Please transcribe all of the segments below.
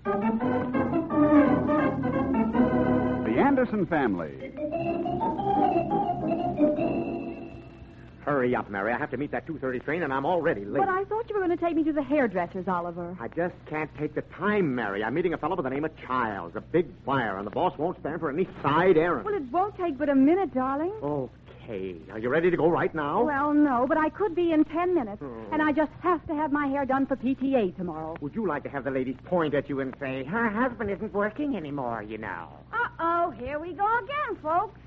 The Anderson Family. Hurry up, Mary. I have to meet that 2:30 train, and I'm already late. But I thought you were going to take me to the hairdresser's, Oliver. I just can't take the time, Mary. I'm meeting a fellow by the name of Childs, a big buyer, and the boss won't stand for any side errand. Well, it won't take but a minute, darling. Okay. Are you ready to go right now? Well, no, but I could be in 10 minutes. And I just have to have my hair done for PTA tomorrow. Would you like to have the ladies point at you and say, her husband isn't working anymore, you know? Uh-oh, here we go again, folks.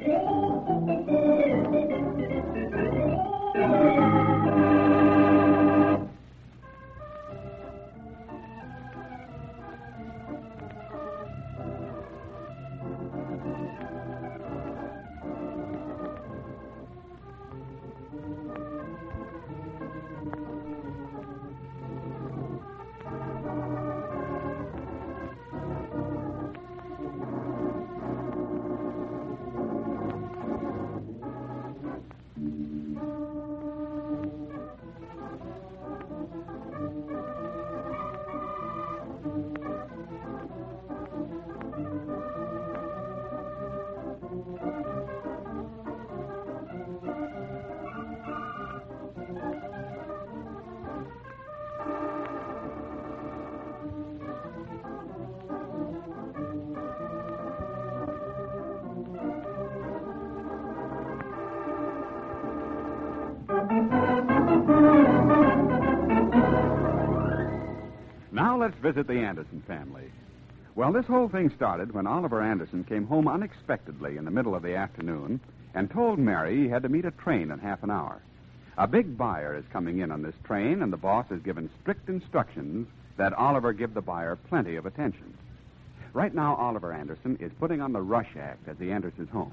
Now let's visit the Anderson family. Well, this whole thing started when Oliver Anderson came home unexpectedly in the middle of the afternoon and told Mary he had to meet a train in half an hour. A big buyer is coming in on this train, and the boss has given strict instructions that Oliver give the buyer plenty of attention. Right now, Oliver Anderson is putting on the rush act as he enters his home.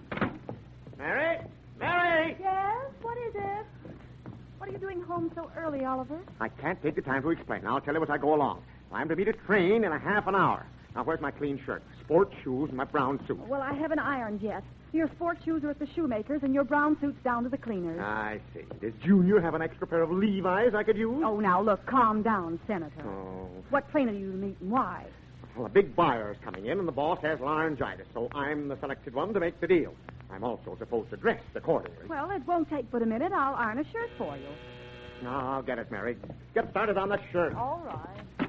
Mary? Mary! Yes? What is it? What are you doing home so early, Oliver? I can't take the time to explain. I'll tell you as I go along. I'm to meet a train in a half an hour. Now, where's my clean shirt, sports shoes, and my brown suit? Well, I haven't ironed yet. Your sports shoes are at the shoemaker's, and your brown suit's down to the cleaner's. I see. Does Junior have an extra pair of Levi's I could use? Oh, now, look, calm down, Senator. Oh. What train are you to meet and why? Well, a big buyer's coming in, and the boss has laryngitis, so I'm the selected one to make the deal. I'm also supposed to dress accordingly. Well, it won't take but a minute. I'll iron a shirt for you. No, I'll get it, Mary. Get started on the shirt. All right.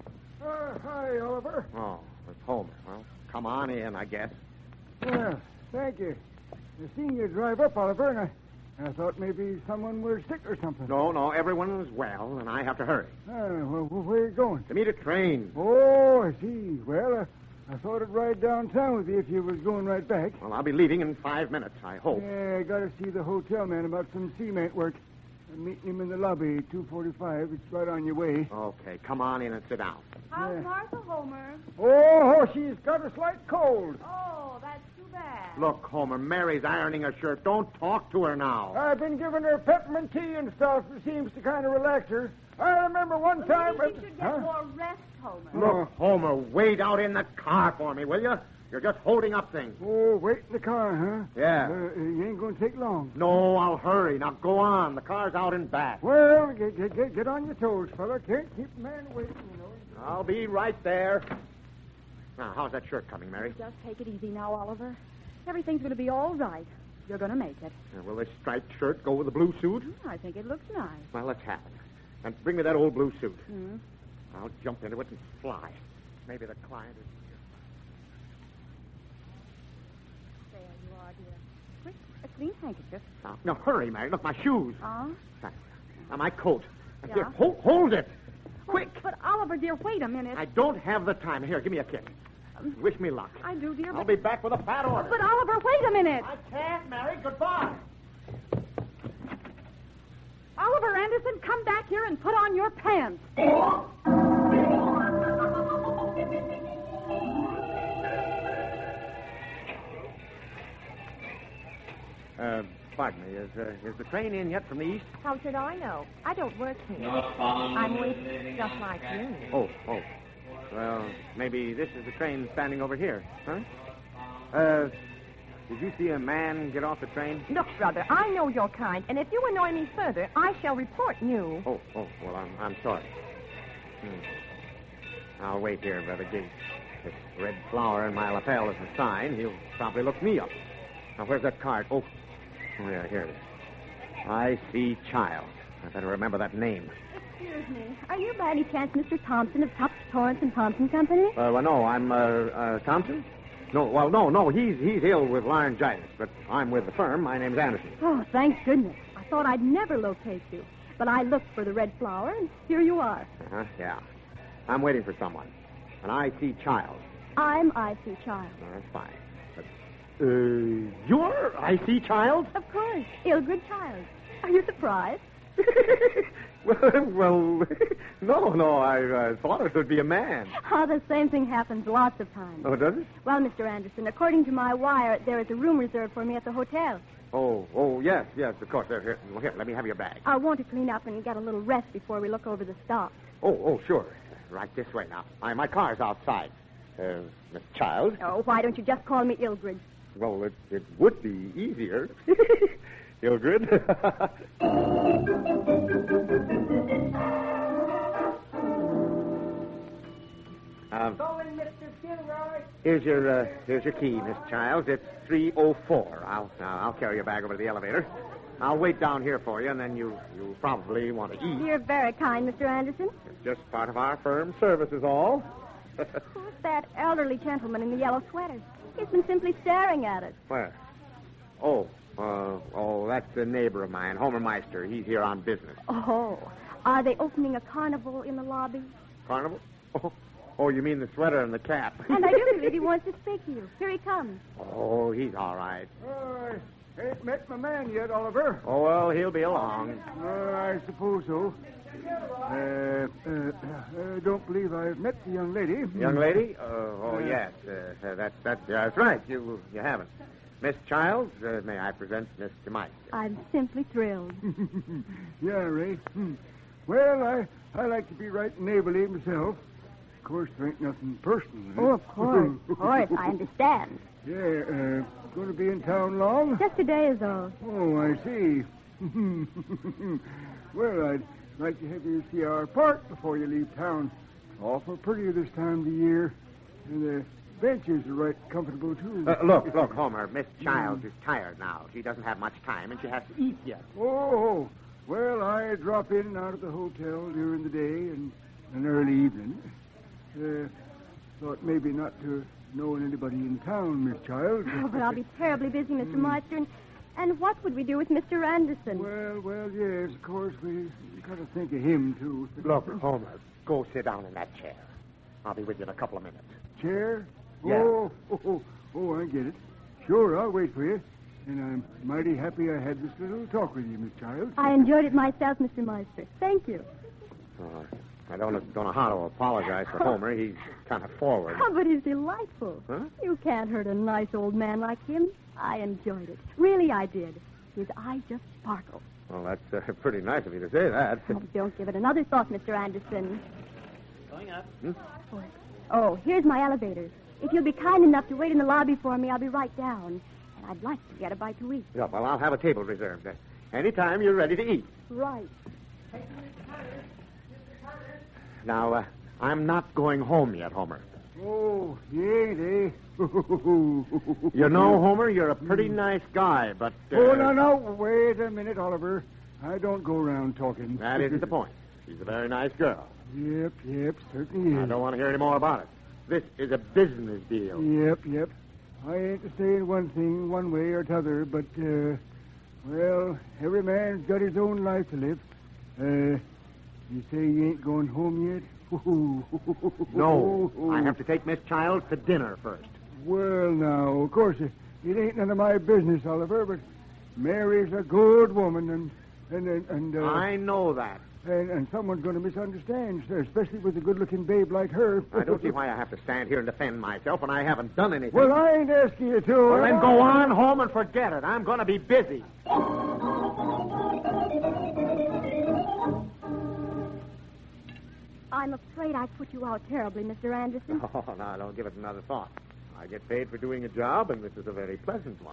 Hi, Oliver. Oh, it's Homer. Well, come on in, I guess. Well, thank you. I seen you drive up, Oliver, and I thought maybe someone were sick or something. No, everyone's well, and I have to hurry. Well, where are you going? To meet a train. Oh, I see. Well, I thought I'd ride downtown with you if you was going right back. Well, I'll be leaving in 5 minutes, I hope. Yeah, I got to see the hotel man about some cement work. I'm meeting him in the lobby, 245. It's right on your way. Okay, come on in and sit down. How's Martha, Homer? Oh, she's got a slight cold. Oh, that's too bad. Look, Homer, Mary's ironing her shirt. Don't talk to her now. I've been giving her peppermint tea and stuff. It seems to kind of relax her. I remember one time... Maybe you should get more rest, Homer. Look, Homer, wait out in the car for me, will you? You're just holding up things. Oh, wait in the car, huh? Yeah. You ain't going to take long. No, I'll hurry. Now go on. The car's out and back. Well, get on your toes, fella. Can't keep a man waiting, you know. I'll be right there. Now, how's that shirt coming, Mary? Just take it easy now, Oliver. Everything's going to be all right. You're going to make it. Will this striped shirt go with the blue suit? I think it looks nice. Well, let's have it. And bring me that old blue suit. Hmm. I'll jump into it and fly. Maybe the client is... There you are, dear. Quick, a clean handkerchief. Now, hurry, Mary. Look, my shoes. Thanks. Now, my coat. Yeah? Here, hold it. Quick. But, Oliver, dear, wait a minute. I don't have the time. Here, give me a kiss. Wish me luck. I do, dear, I'll be back with a fat order. But, Oliver, wait a minute. I can't, Mary. Goodbye. Oliver Anderson, come back here and put on your pants. Pardon me. Is the train in yet from the east? How should I know? I don't work here. I'm with just like you. Oh. Well, maybe this is the train standing over here, huh? Did you see a man get off the train? Look, brother, I know your kind, and if you annoy me further, I shall report you. Oh, well, I'm sorry. I'll wait here by the gate. This red flower in my lapel is a sign. He'll probably look me up. Now, where's that card? Oh, yeah, here it is. I see Child. I better remember that name. Excuse me. Are you by any chance Mr. Thompson of Tufts, Torrance and Thompson Company? Well, no, I'm, Thompson? No, he's ill with laryngitis, but I'm with the firm. My name's Anderson. Oh, thank goodness. I thought I'd never locate you. But I looked for the red flower, and here you are. Uh-huh, yeah. I'm waiting for someone. An I.C. Child. I'm I.C. Child. Oh, that's fine. But, you're I.C. Child? Of course. Ilgrid Child. Are you surprised? well, no, I thought it would be a man. Oh, the same thing happens lots of times. Oh, does it? Well, Mr. Anderson, according to my wire, there is a room reserved for me at the hotel. Oh, yes, of course. Here, let me have your bag. I want to clean up and get a little rest before we look over the stock. Oh, sure. Right this way now. My car's outside. Miss Child? Oh, why don't you just call me Ilgrid? Well, it would be easier. Ilgrid? Going, Mr. Gilroy. Here's your key, Miss Childs. It's 304. I'll carry your bag over to the elevator. I'll wait down here for you, and then you'll probably want to eat. You're very kind, Mr. Anderson. It's just part of our firm's service is all. Who's that elderly gentleman in the yellow sweater? He's been simply staring at us. Where? That's a neighbor of mine, Homer Meister. He's here on business. Oh, are they opening a carnival in the lobby? Carnival? Oh, you mean the sweater and the cap? And I do believe he wants to speak to you. Here he comes. Oh, he's all right. I ain't met my man yet, Oliver. Oh, well, he'll be along. I suppose so. I don't believe I've met the young lady. Young lady? Yes. That's right. You haven't. Miss Childs, may I present Mr. Meister? I'm simply thrilled. Yeah, Ray. Well, I like to be right neighborly myself. Of course, there ain't nothing personal. Oh, of course. Of course, I understand. Yeah, going to be in town long? Just a day is all. Oh, I see. Well, I'd like to have you see our park before you leave town. Awful pretty this time of the year. And the benches are right comfortable, too. Look, Homer. Miss Childs is tired now. She doesn't have much time, and she has to eat yet. Oh, well, I drop in and out of the hotel during the day and an early evening. Thought maybe not to know anybody in town, Miss Childs. Oh, but I'll be terribly busy, Mr. Meister. And what would we do with Mr. Anderson? Well, yes, of course, we got to think of him, too. Look, Homer, go sit down in that chair. I'll be with you in a couple of minutes. Chair? Yeah. Oh, I get it. Sure, I'll wait for you. And I'm mighty happy I had this little talk with you, Miss Childs. I enjoyed it myself, Mr. Meister. Thank you. I don't know how to apologize for Homer. He's kind of forward. Oh, but he's delightful. Huh? You can't hurt a nice old man like him. I enjoyed it. Really, I did. His eyes just sparkled. Well, that's pretty nice of you to say that. Oh, don't give it another thought, Mr. Anderson. Going up. Oh, here's my elevator. If you'll be kind enough to wait in the lobby for me, I'll be right down. And I'd like to get a bite to eat. Yeah, well, I'll have a table reserved. Anytime you're ready to eat. Right. Now, I'm not going home yet, Homer. Oh, you ain't, eh? You know, Homer, you're a pretty nice guy, but... Oh, no. Wait a minute, Oliver. I don't go around talking. That isn't the point. She's a very nice girl. Yep, certainly is. I don't want to hear any more about it. This is a business deal. Yep. I ain't to say one thing one way or t'other, but, well, every man's got his own life to live. You say you ain't going home yet? No, I have to take Miss Childs to dinner first. Well, now, of course, it ain't none of my business, Oliver, but Mary's a good woman, and I know that. And someone's going to misunderstand, especially with a good-looking babe like her. I don't see why I have to stand here and defend myself when I haven't done anything. Well, I ain't asking you to. Well, then go on home and forget it. I'm going to be busy. I'm afraid I put you out terribly, Mr. Anderson. Oh, now, don't give it another thought. I get paid for doing a job, and this is a very pleasant one.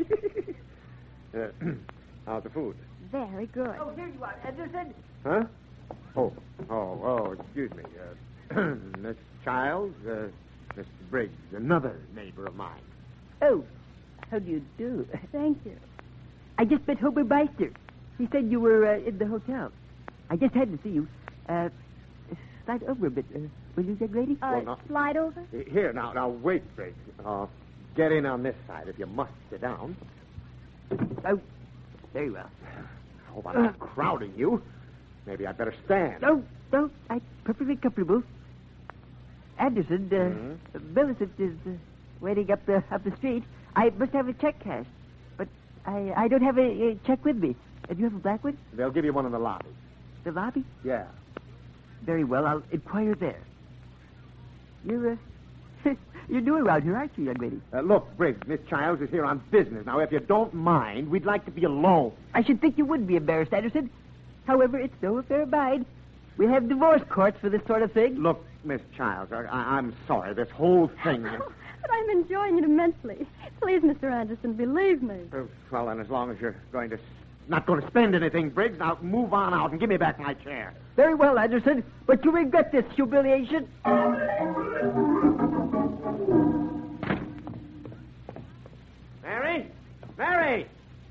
How's the food? Very good. Oh, here you are, Anderson. Huh? Oh, excuse me. Miss Childs, Mr. Briggs, another neighbor of mine. Oh, how do you do? Thank you. I just met Homer Meister. He said you were in the hotel. I just had to see you. Slide over a bit, will you, young lady? No. Slide over? Here, now, wait, Briggs. Get in on this side if you must sit down. Oh, very well. I hope I'm not crowding you. Maybe I'd better stand. No, I'm perfectly comfortable. Anderson, Millicent is waiting up the street. I must have a check cashed, but I don't have a check with me. Do you have a black one? They'll give you one in the lobby. The lobby? Yeah. Very well, I'll inquire there. You're new around here, aren't you, young lady? Look, Briggs, Miss Childs is here on business. Now, if you don't mind, we'd like to be alone. I should think you wouldn't be embarrassed, Anderson. However, it's no affair of mine. We have divorce courts for this sort of thing. Look, Miss Childs, I'm sorry. This whole thing... But I'm enjoying it immensely. Please, Mr. Anderson, believe me. Well, then, as long as you're not going to spend anything, Briggs, now move on out and give me back my chair. Very well, Anderson, but you regret this humiliation. Mary!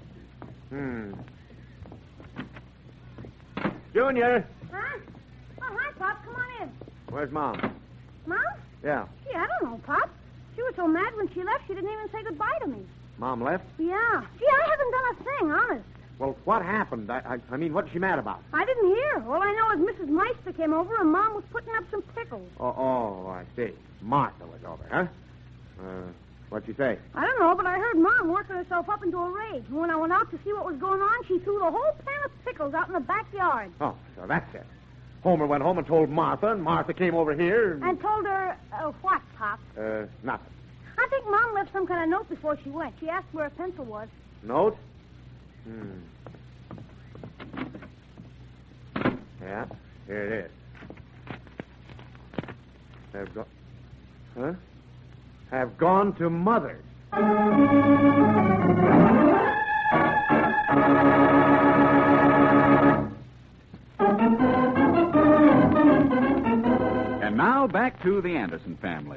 Junior! Huh? Oh, hi, Pop. Come on in. Where's Mom? Mom? Yeah. Gee, I don't know, Pop. She was so mad when she left, she didn't even say goodbye to me. Mom left? Yeah. Gee, I haven't done a thing, honest. Well, what happened? I mean, what's she mad about? I didn't hear. All I know is Mrs. Meister came over and Mom was putting up some pickles. Oh, I see. Martha was over, huh? What'd she say? I don't know, but I heard Mom working herself up into a rage. And when I went out to see what was going on, she threw the whole pan of pickles out in the backyard. Oh, so that's it. Homer went home and told Martha, and Martha came over here And told her, what, Pop? Nothing. I think Mom left some kind of note before she went. She asked where a pencil was. Note? Yeah, here it is. Have gone to Mother's. And now back to the Anderson family.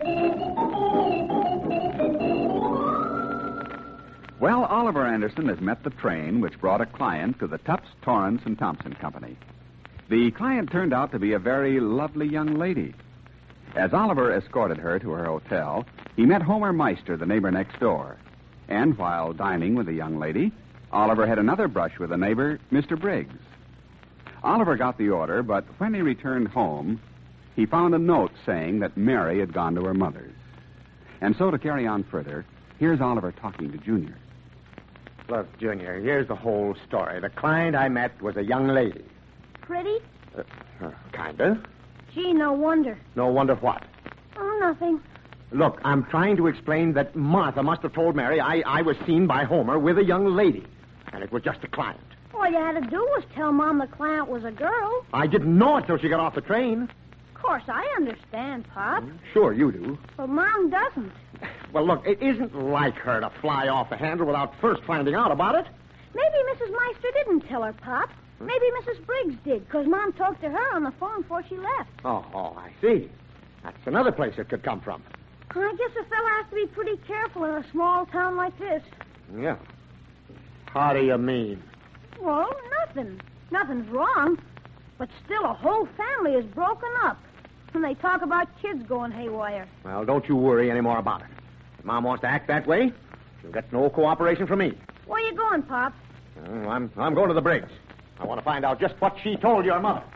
Well, Oliver Anderson has met the train which brought a client to the Tufts, Torrance, and Thompson Company. The client turned out to be a very lovely young lady. As Oliver escorted her to her hotel, he met Homer Meister, the neighbor next door. And while dining with the young lady, Oliver had another brush with a neighbor, Mr. Briggs. Oliver got the order, but when he returned home, he found a note saying that Mary had gone to her mother's. And so, to carry on further, here's Oliver talking to Junior. Look, Junior, here's the whole story. The client I met was a young lady. Pretty? Kinda. Gee, no wonder. No wonder what. Oh, nothing. Look, I'm trying to explain that Martha must have told Mary I was seen by Homer with a young lady, and it was just a client. All you had to do was tell Mom the client was a girl. I didn't know it till she got off the train. Of course, I understand, Pop. Sure, you do. But Mom doesn't. Well, look, it isn't like her to fly off the handle without first finding out about it. Maybe Mrs. Meister didn't tell her, Pop. Maybe Mrs. Briggs did, because Mom talked to her on the phone before she left. Oh, I see. That's another place it could come from. I guess a fella has to be pretty careful in a small town like this. Yeah. How do you mean? Well, nothing. Nothing's wrong. But still, a whole family is broken up. And they talk about kids going haywire. Well, don't you worry any more about it. If Mom wants to act that way, she'll get no cooperation from me. Where you going, Pop? I'm going to the Briggs. I want to find out just what she told your mother.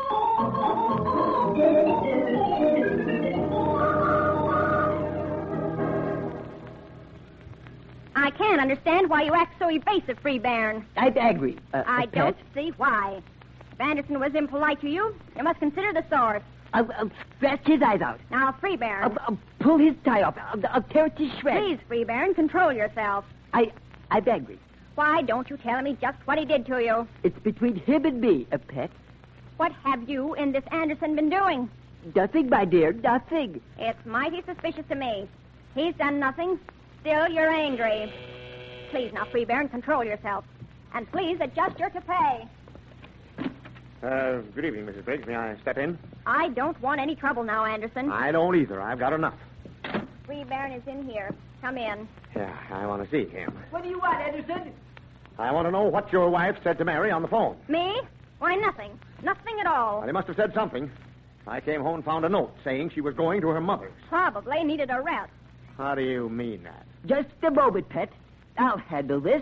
I can't understand why you act so evasive, Free Baron. I'm angry. I don't see why. If Anderson was impolite to you, you must consider the source. I'll scratch his eyes out. Now, Free Baron. I'll pull his tie off. I'll tear it to shreds. Please, Free Baron, control yourself. I'm angry. Why don't you tell me just what he did to you? It's between him and me, a pet. What have you and this Anderson been doing? Nothing, my dear, nothing. It's mighty suspicious to me. He's done nothing. Still, you're angry. Please, now, Free Baron, control yourself. And please adjust your toupee. Good evening, Mrs. Briggs. May I step in? I don't want any trouble now, Anderson. I don't either. I've got enough. Free Baron is in here. Come in. Yeah, I want to see him. What do you want, Anderson? I want to know what your wife said to Mary on the phone. Me? Why, nothing. Nothing at all. Well, he must have said something. I came home and found a note saying she was going to her mother's. Probably needed a rest. How do you mean that? Just a moment, Pet. I'll handle this.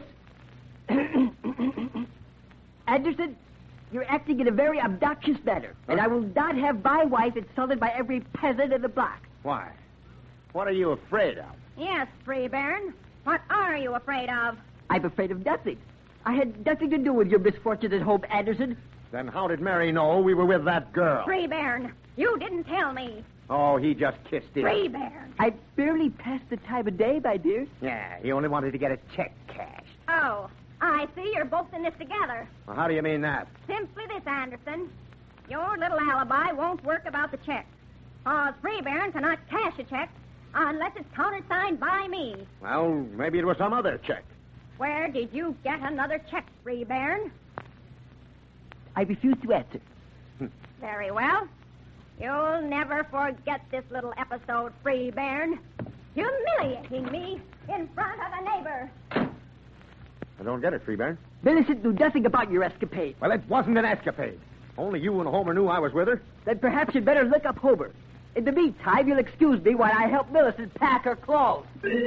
Anderson, you're acting in a very obnoxious manner, and I will not have my wife insulted by every peasant in the block. Why? What are you afraid of? Yes, Free Baron. What are you afraid of? I'm afraid of nothing. I had nothing to do with your misfortune at home, Anderson. Then how did Mary know we were with that girl? Free Baron, you didn't tell me. Oh, he just kissed it. Free Baron. I barely passed the time of day, my dear. Yeah, he only wanted to get a check cashed. Oh, I see you're both in this together. Well, how do you mean that? Simply this, Anderson. Your little alibi won't work about the check. Cause Free Baron cannot cash a check unless it's countersigned by me. Well, maybe it was some other check. Where did you get another check, Free Baron? I refuse to answer. Very well. You'll never forget this little episode, Free Baron. Humiliating me in front of a neighbor. I don't get it, Freebairn. Millicent knew nothing about your escapade. Well, it wasn't an escapade. Only you and Homer knew I was with her. Then perhaps you'd better look up Homer. In the meantime, you'll excuse me while I help Millicent pack her clothes.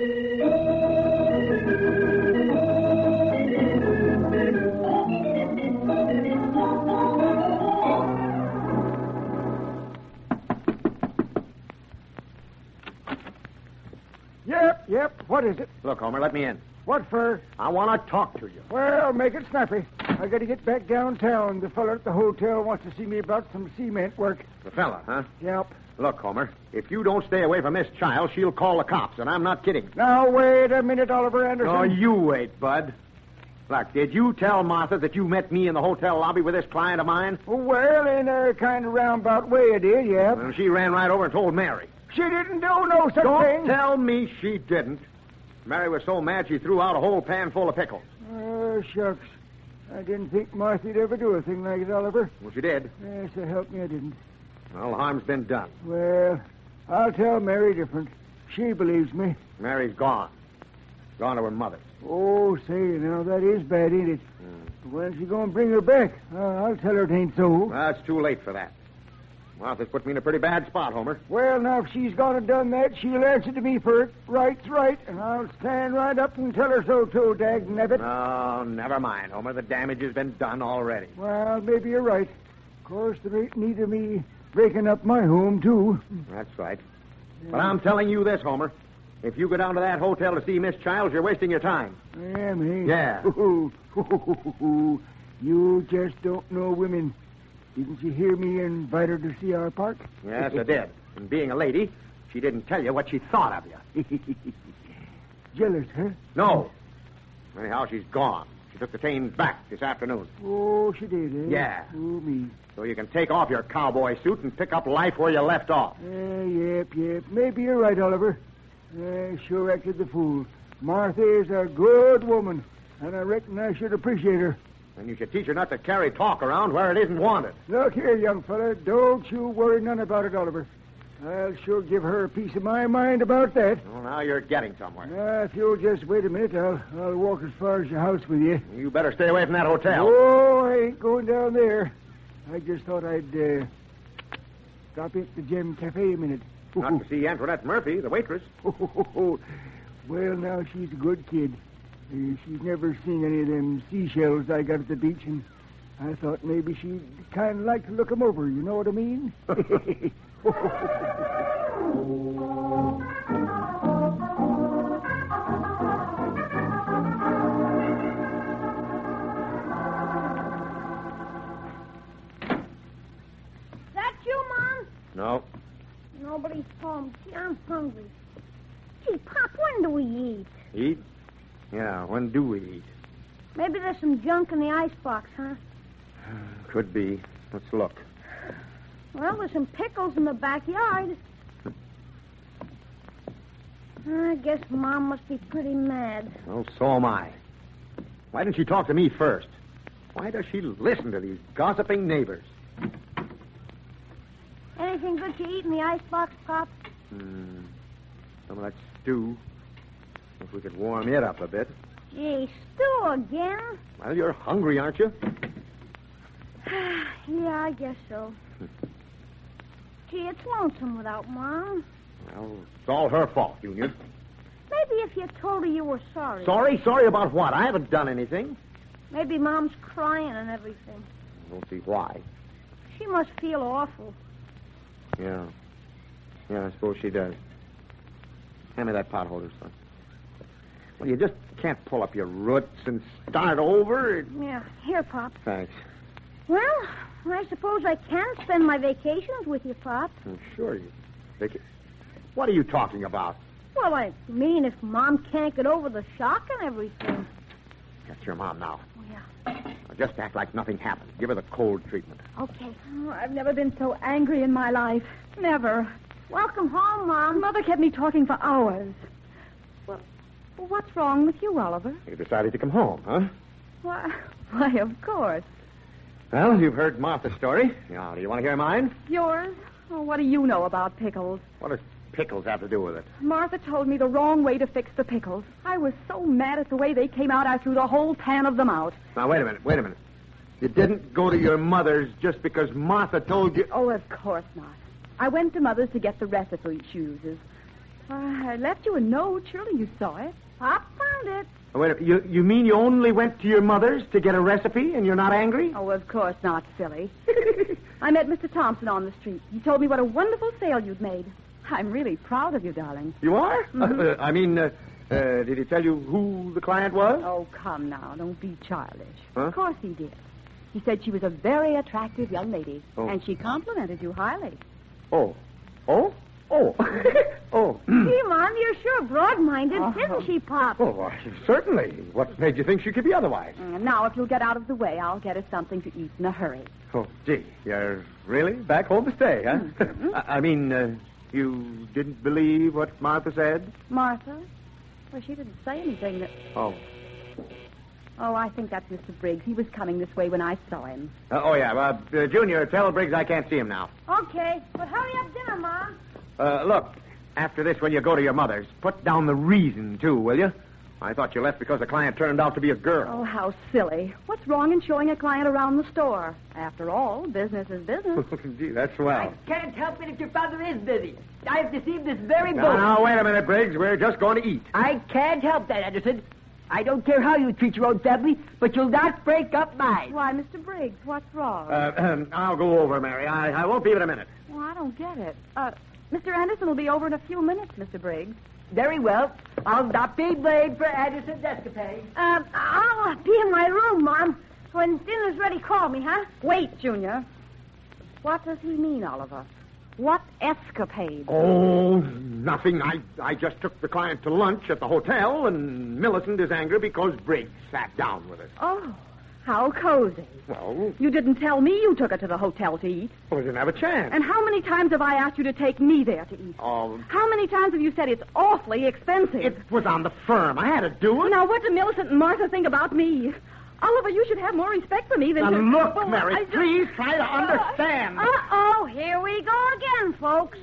Yep. What is it? Look, Homer, let me in. What for? I want to talk to you. Well, make it snappy. I got to get back downtown. The fella at the hotel wants to see me about some cement work. The fella, huh? Yep. Look, Homer, if you don't stay away from Miss Childs, she'll call the cops, and I'm not kidding. Now, wait a minute, Oliver Anderson. No, you wait, Bud. Look, did you tell Martha that you met me in the hotel lobby with this client of mine? Well, in a kind of roundabout way, I did, yeah. Well, she ran right over and told Mary. She didn't do no such Don't thing. tell me she didn't. Mary was so mad she threw out a whole pan full of pickles. Oh, shucks. I didn't think Marthy'd ever do a thing like it, Oliver. Well, she did. Yes, so help me, I didn't. Well, the harm's been done. Well, I'll tell Mary different. She believes me. Mary's gone. Gone to her mother. Oh, say, now, that is bad, ain't it? When's she going to bring her back? I'll tell her it ain't so. Well, it's too late for that. Martha's put me in a pretty bad spot, Homer. Well, now, if she's gone and done that, she'll answer to me for it. Right's right, and I'll stand right up and tell her so, too, dagnabbit. Oh, never mind, Homer. The damage has been done already. Well, maybe you're right. Of course, there ain't need of me breaking up my home, too. That's right. But I'm telling you this, Homer. If you go down to that hotel to see Miss Childs, you're wasting your time. I am, eh? Yeah. You just don't know women. Didn't you hear me invite her to see our park? Yes, I did. And being a lady, she didn't tell you what she thought of you. Jealous, huh? No. Anyhow, she's gone. She took the chain back this afternoon. Oh, she did, eh? Yeah. Oh, me. So you can take off your cowboy suit and pick up life where you left off. Yep. Maybe you're right, Oliver. Sure acted the fool. Martha is a good woman, and I reckon I should appreciate her. And you should teach her not to carry talk around where it isn't wanted. Look here, young fella, don't you worry none about it, Oliver. I'll sure give her a piece of my mind about that. Well, now you're getting somewhere. If you'll just wait a minute, I'll walk as far as your house with you. You better stay away from that hotel. Oh, I ain't going down there. I just thought I'd stop at the Gem Cafe a minute. Not to see Antoinette Murphy, the waitress. Well, now, she's a good kid. She's never seen any of them seashells I got at the beach, and I thought maybe she'd kind of like to look 'em over. You know what I mean? That you, Mom? No. Nobody's home. Gee, I'm hungry. Gee, Pop, when do we eat? Eat? Yeah, when do we eat? Maybe there's some junk in the icebox, huh? Could be. Let's look. Well, there's some pickles in the backyard. I guess Mom must be pretty mad. Well, so am I. Why didn't she talk to me first? Why does she listen to these gossiping neighbors? Anything good to eat in the icebox, Pop? Some of that stew. If we could warm it up a bit. Gee, stew again? Well, you're hungry, aren't you? Yeah, I guess so. Gee, it's lonesome without Mom. Well, it's all her fault, Junior. Maybe if you told her you were sorry. Sorry? Sorry about what? I haven't done anything. Maybe Mom's crying and everything. I don't see why. She must feel awful. Yeah. Yeah, I suppose she does. Hand me that pot holder, son. Well, you just can't pull up your roots and start over. Yeah, here, Pop. Thanks. Well, I suppose I can spend my vacations with you, Pop. I'm sure you. Vicky. What are you talking about? Well, I mean, if Mom can't get over the shock and everything. That's your mom now. Yeah. Now, just act like nothing happened. Give her the cold treatment. Okay. Oh, I've never been so angry in my life. Never. Welcome home, Mom. Mother kept me talking for hours. Well, what's wrong with you, Oliver? You decided to come home, huh? Why, of course. Well, you've heard Martha's story. Now, do you want to hear mine? Yours? Oh, what do you know about pickles? What does pickles have to do with it? Martha told me the wrong way to fix the pickles. I was so mad at the way they came out, I threw the whole pan of them out. Now, wait a minute. You didn't go to your mother's just because Martha told you... Oh, of course not. I went to Mother's to get the recipe she uses. I left you a note. Surely you saw it. Pop found it. Oh, wait a minute. You mean you only went to your mother's to get a recipe and you're not angry? Oh, of course not, silly. I met Mr. Thompson on the street. He told me what a wonderful sale you'd made. I'm really proud of you, darling. You are? Mm-hmm. Did he tell you who the client was? Oh, come now. Don't be childish. Huh? Of course he did. He said she was a very attractive young lady, Oh. and she complimented you highly. Oh. Oh? Oh. Oh. Gee, Mom, you're sure broad-minded, isn't she, Pop? Oh, why, certainly. What made you think she could be otherwise? Now, if you'll get out of the way, I'll get us something to eat in a hurry. Oh, gee. You're really back home to stay, huh? Mm-hmm. You didn't believe what Martha said? Martha? Well, she didn't say anything that... Oh. Oh, I think that's Mr. Briggs. He was coming this way when I saw him. Junior, tell Briggs I can't see him now. Okay, but hurry up dinner, Mom. Look, after this, when you go to your mother's, put down the reason, too, will you? I thought you left because the client turned out to be a girl. Oh, how silly. What's wrong in showing a client around the store? After all, business is business. Gee, that's swell. I can't help it if your father is busy. I've deceived this very boy. Now, wait a minute, Briggs. We're just going to eat. I can't help that, Anderson. I don't care how you treat your own family, but you'll not break up mine. Why, Mr. Briggs, what's wrong? I'll go over, Mary. I won't be but a minute. Well, I don't get it. Mr. Anderson will be over in a few minutes, Mr. Briggs. Very well. I'll not be blamed for Anderson's escapade. I'll be in my room, Mom. When dinner's ready, call me, huh? Wait, Junior. What does he mean, Oliver? What escapade? Oh, nothing. I just took the client to lunch at the hotel, and Millicent is angry because Briggs sat down with us. Oh, how cozy. Well, You didn't tell me you took her to the hotel to eat. we didn't have a chance. And how many times have I asked you to take me there to eat? Oh, How many times have you said it's awfully expensive? it was on the firm. I had to do it. Now, what do Millicent and Martha think about me? Oliver, you should have more respect for me than... Now, look, Well, Mary, I just- please try to understand. Uh-oh, here we go again, folks.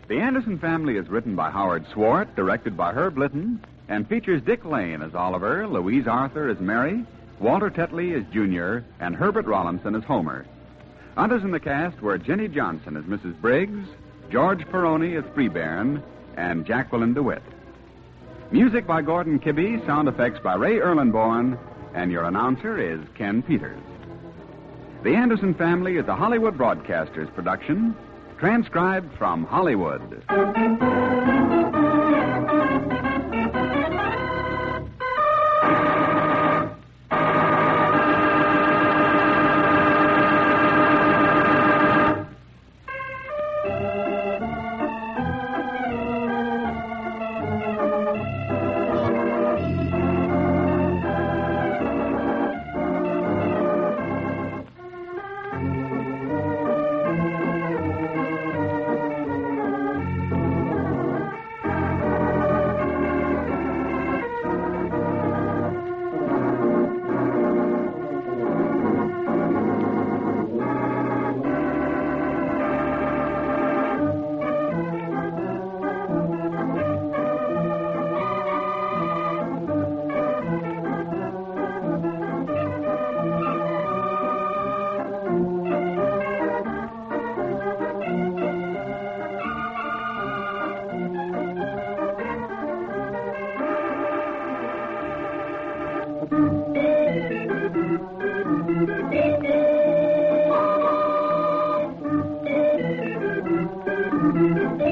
The Anderson Family is written by Howard Swart, directed by Herb Litton, and features Dick Lane as Oliver, Louise Arthur as Mary, Walter Tetley as Junior, and Herbert Rollinson as Homer. Others in the cast were Jenny Johnson as Mrs. Briggs, George Peroni as Freebairn, and Jacqueline DeWitt. Music by Gordon Kibbe, sound effects by Ray Erlenborn, and your announcer is Ken Peters. The Anderson Family is a Hollywood Broadcasters production, transcribed from Hollywood.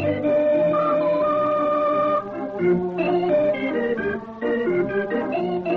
Thank you.